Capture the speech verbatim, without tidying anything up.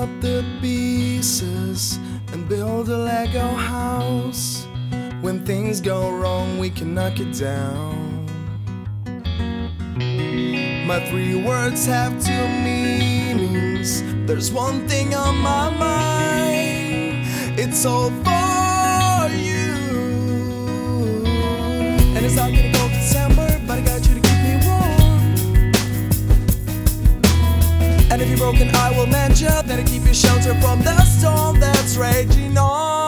up the pieces and build a Lego house. When things go wrong, we can knock it down. My three words have two meanings. There's one thing on my mind. It's all for you. And it's not gonna go December, but I got you to keep me warm. And if you're broken, I will mend you. Then I keep you shelter from the storm that's raging on.